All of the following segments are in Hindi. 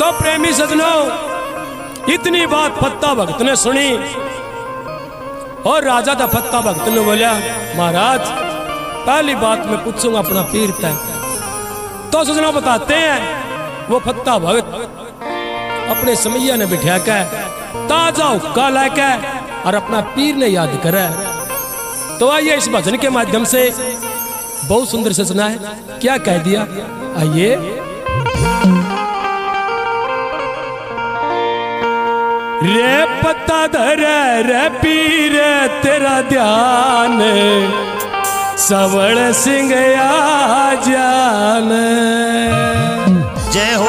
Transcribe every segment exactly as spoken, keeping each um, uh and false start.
तो प्रेमी सजनों, इतनी बात फत्ता भगत ने सुनी और राजा दा फत्ता भगत ने बोलिया, महाराज पहली बात मैं पूछूंगा अपना पीर तय। तो सजनों बताते हैं वो फत्ता भगत अपने समैया ने बिठा के ताजा हुक्का लाके और अपना पीर ने याद करे। तो आइए इस भजन के माध्यम से बहुत सुंदर से सुना है, क्या कह दिया, आइए। रे पत्ता धरे रे पीर तेरा ध्यान, सवड़ सिंह आ जान। जय हो।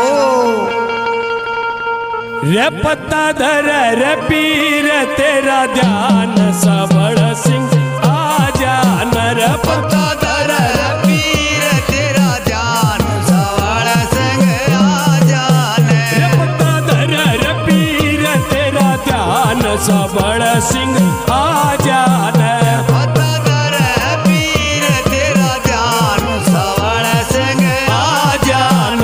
रे पत्ता धरे रे पीर तेरा ध्यान, सवड़ सिंह आ जान। रे पत्ता धरे रे पीर तेरा ध्यान, सवड़ सिंह आ जान। रे पत्ता धरे रे पीर तेरा ध्यान, सवड़ सिंह आ जान। पत्ता धरे पीर तेरा ध्यान, सवड़ सिंह आ जान।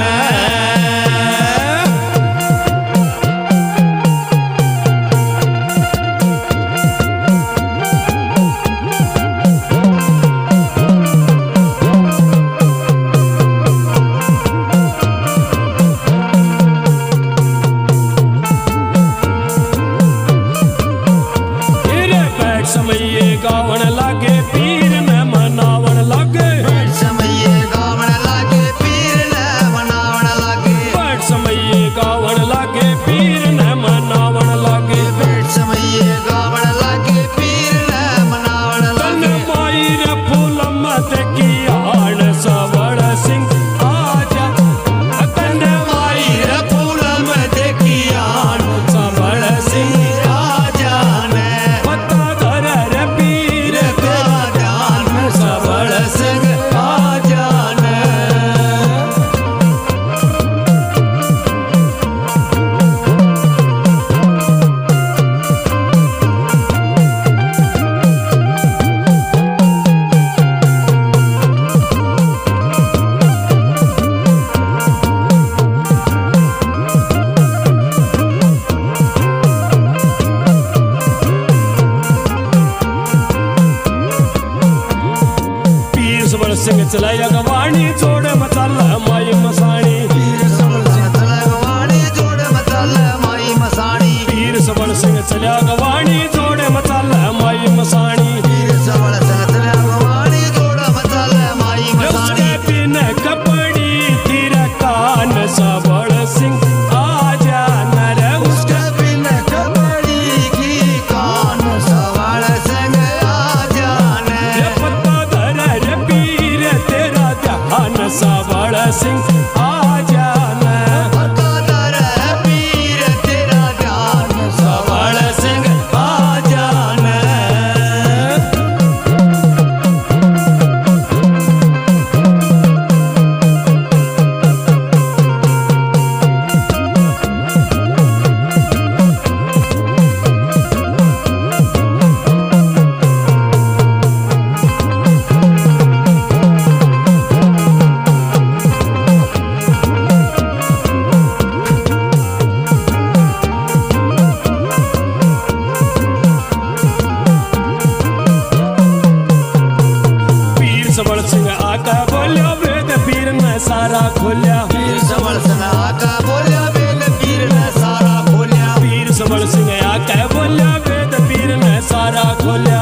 समये गावन लागे पीर ने मनावन लागे। समये गावन लागे पीर ने मनावन लागे। बैठ समये गावन लागे पीर ने मनावन लागे। बैठ समये गावन लागे पीर ने मनावन लागे। तन माई रे फूल मत की आन, सवड़ सिंह आ जा। तन माई रे फूल मत की आन, सवड़ सिंह आ जान। पत्ता धरे रे पीर तेरा ध्यान, सवड़ सिंह आ जान। सवड़ सिंह चलाया गवाणी जोड़ मचाला माई मसाणी। पीर सवड़ सिंह चला गवाणी जोड़ मचाला माई मसाणी। पीर सवड़ सिंह चला गवाणी जोड़ मचाला माई मसाणी। पीर सवड़ सिंह चला गवाणी जोड़ मचाला माई मसाणी। उसके बिन कपड़ी तेरा कान, सवड़ सिंह आ जान। रे उसके बिन कपड़ी की कान, सवड़ सिंह आ जान। रे पत्ता धरे रे पीर तेरा ध्यान, सवड़ सिंह आ जान। पत्ता धरे पीर तेरा ध्यान, सवड़ सिंह आ जान। पीर सवड़ सिंह आका बोलिया, वेद पीर ने सारा खोलिया। पीर सवड़ सिंह आका बोलिया, वेद पीर ने सारा खोलिया। पीर सवड़ सिंह आका बोलिया, वेद पीर ने सारा खोलिया।